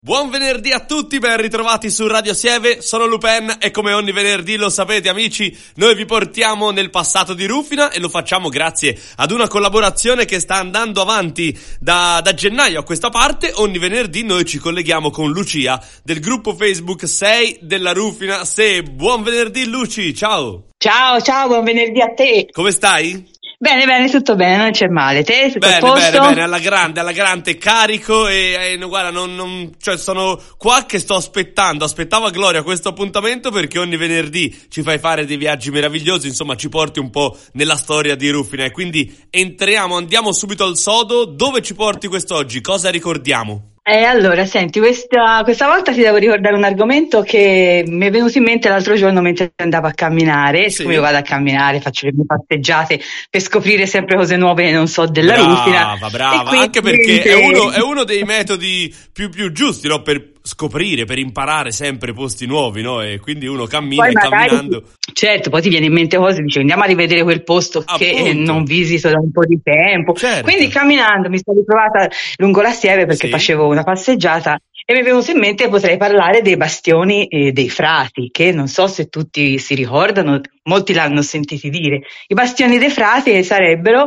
Buon venerdì a tutti, ben ritrovati su Radio Sieve, sono Lupin e come ogni venerdì lo sapete amici, noi vi portiamo nel passato di Rufina e lo facciamo grazie ad una collaborazione che sta andando avanti da gennaio a questa parte. Ogni venerdì noi ci colleghiamo con Lucia del gruppo Facebook 6 della Rufina Se. Buon venerdì Luci, ciao! Ciao, buon venerdì a te! Come stai? Bene, tutto bene, non c'è male. Te, tutto a posto? Bene, alla grande, carico e guarda, cioè sono qua che aspettavo a Gloria questo appuntamento perché ogni venerdì ci fai fare dei viaggi meravigliosi, insomma ci porti un po' nella storia di Rufina e quindi andiamo subito al sodo. Dove ci porti quest'oggi? Cosa ricordiamo? Allora, senti, questa volta ti devo ricordare un argomento che mi è venuto in mente l'altro giorno mentre andavo a camminare. Sì. Siccome io vado a camminare, faccio le mie passeggiate per scoprire sempre cose nuove che non so della Rufina. Brava, quindi, anche perché è uno dei metodi più giusti, no? Per scoprire, per imparare sempre posti nuovi, no? E quindi uno cammina poi e camminando. Certo, poi ti viene in mente cose, dici andiamo a rivedere quel posto che non visito da un po' di tempo. Certo. Quindi camminando mi sono ritrovata lungo la Sieve perché facevo una passeggiata e mi è venuto in mente potrei parlare dei bastioni dei frati, che non so se tutti si ricordano, molti l'hanno sentiti dire. I bastioni dei frati sarebbero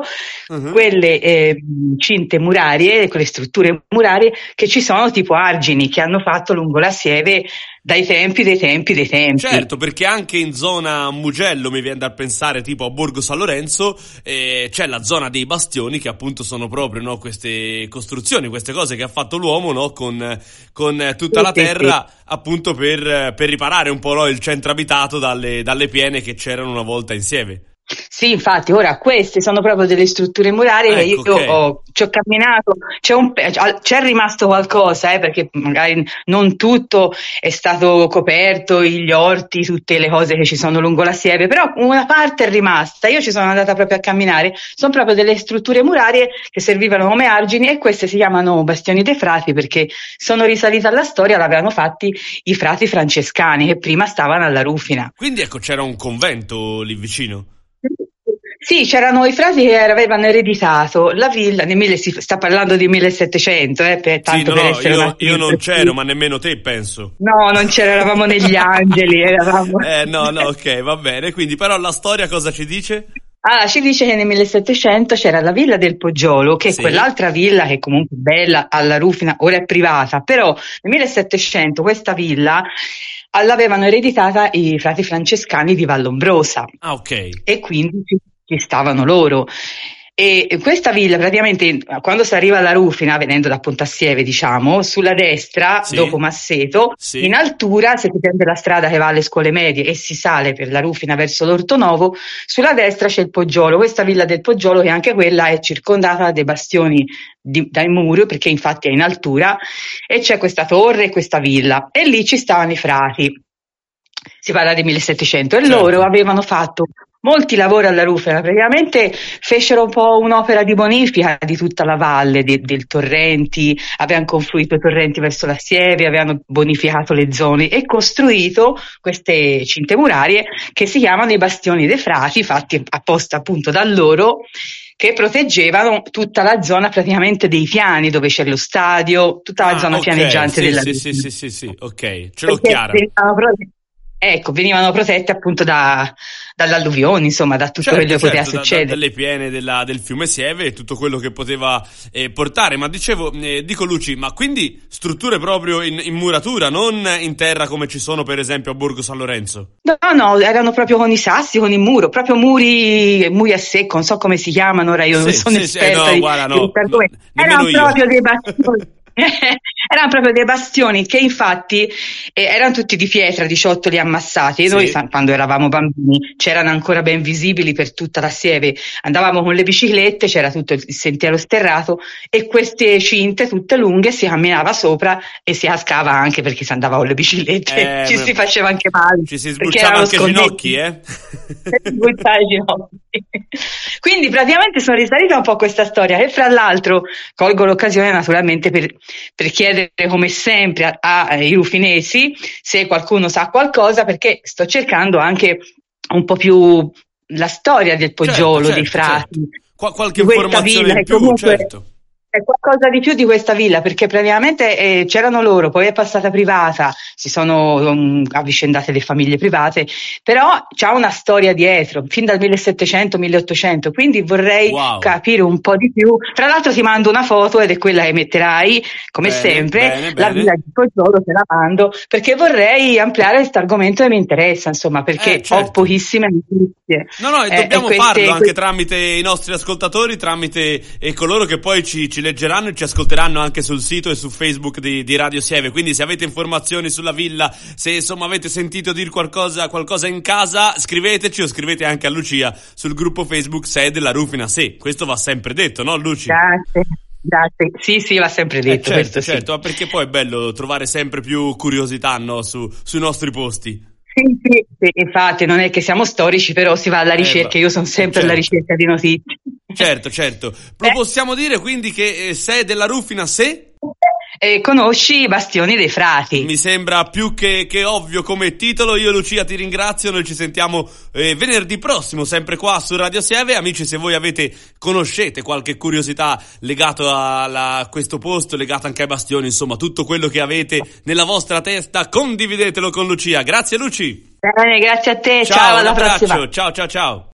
quelle cinte murarie, quelle strutture murarie che ci sono tipo argini che hanno fatto lungo la Sieve dai tempi dei tempi. Certo, perché anche in zona Mugello mi viene da pensare tipo a Borgo San Lorenzo c'è la zona dei bastioni che appunto sono proprio, no, queste costruzioni, queste cose che ha fatto l'uomo, no, con tutta la terra appunto per riparare un po', no, il centro abitato dalle piene che c'erano una volta in Sieve. Sì, infatti, ora queste sono proprio delle strutture murarie che io ci ho camminato, c'è rimasto qualcosa, perché magari non tutto è stato coperto, gli orti, tutte le cose che ci sono lungo la Sieve, però una parte è rimasta. Io ci sono andata proprio a camminare, sono proprio delle strutture murarie che servivano come argini e queste si chiamano bastioni dei frati perché sono risalite alla storia, l'avevano fatti i frati francescani che prima stavano alla Rufina. Quindi ecco, c'era un convento lì vicino. Sì, c'erano i frati che avevano ereditato la villa, si sta parlando di 1700, tanto per essere io non c'ero, ma nemmeno te penso. No, non c'era, eravamo negli angeli, eravamo. Ok, va bene, quindi però la storia cosa ci dice? Ci dice che nel 1700 c'era la villa del Poggiolo, che è quell'altra villa che comunque bella alla Rufina, ora è privata, però nel 1700 questa villa l'avevano ereditata i frati francescani di Vallombrosa. Ok. E quindi ci stavano loro. E questa villa praticamente quando si arriva alla Rufina venendo da Pontassieve, diciamo, sulla destra dopo Masseto, in altura, se si prende la strada che va alle scuole medie e si sale per la Rufina verso l'Ortonovo, sulla destra c'è il Poggiolo, questa villa del Poggiolo che anche quella è circondata dai bastioni dai muri, perché infatti è in altura, e c'è questa torre e questa villa e lì ci stavano i frati. Si parla del 1700 e loro avevano fatto molti lavori alla Rufina, praticamente fecero un po' un'opera di bonifica di tutta la valle del Torrenti, avevano confluito i torrenti verso la Sieve, avevano bonificato le zone e costruito queste cinte murarie che si chiamano i bastioni dei frati, fatti apposta appunto da loro, che proteggevano tutta la zona praticamente dei piani dove c'è lo stadio, tutta la zona pianeggiante della Rufina. Sì, ok, ce l'ho chiara. Venivano protette appunto dall'alluvione, insomma, da tutto quello che poteva succedere. Dalle piene del fiume Sieve e tutto quello che poteva portare. Ma dico Luci, ma quindi strutture proprio in muratura, non in terra come ci sono per esempio a Borgo San Lorenzo? No, erano proprio con i sassi, con il muro, proprio muri a secco, non so come si chiamano, ora io non sono esperta erano proprio dei bastioni. Erano proprio dei bastioni che infatti erano tutti di pietra, 18 li ammassati, e noi quando eravamo bambini c'erano ancora ben visibili per tutta la Sieve, andavamo con le biciclette, c'era tutto il sentiero sterrato e queste cinte tutte lunghe si camminava sopra e si cascava anche perché si andava con le biciclette, si faceva anche male, ci si sbucciava anche i ginocchi, Quindi praticamente sono risalita un po' a questa storia e fra l'altro colgo l'occasione naturalmente per chiedere come sempre ai rufinesi se qualcuno sa qualcosa, perché sto cercando anche un po' più la storia del Poggiolo, dei frati. Qualche informazione in più, comunque, certo. È qualcosa di più di questa villa, perché praticamente c'erano loro, poi è passata privata, si sono avvicendate le famiglie private, però c'ha una storia dietro, fin dal 1700-1800, quindi vorrei capire un po' di più. Tra l'altro ti mando una foto ed è quella che metterai, come sempre, la villa di Pozzolo te la mando, perché vorrei ampliare questo argomento che mi interessa, insomma, perché ho pochissime notizie. No, e dobbiamo farlo anche tramite i nostri ascoltatori, tramite coloro che poi ci leggeranno e ci ascolteranno anche sul sito e su Facebook di Radio Sieve. Quindi se avete informazioni sulla villa, se insomma avete sentito dire qualcosa in casa, scriveteci o scrivete anche a Lucia sul gruppo Facebook Se della Rufina Se. Questo va sempre detto, no Luci? Grazie. Sì, va sempre detto. Certo, ma perché poi è bello trovare sempre più curiosità, no, sui nostri posti. Sì, infatti non è che siamo storici, però si va alla ricerca, io sono sempre alla ricerca di notizie. Certo. Lo possiamo dire quindi che sei della Rufina Se? Conosci i Bastioni dei Frati. Mi sembra più che ovvio come titolo. Io Lucia ti ringrazio, noi ci sentiamo venerdì prossimo sempre qua su Radio Sieve. Amici, se voi conoscete qualche curiosità legato a questo posto, legato anche ai Bastioni, insomma tutto quello che avete nella vostra testa, condividetelo con Lucia. Grazie Luci. Bene, grazie a te, ciao, alla prossima. Ciao.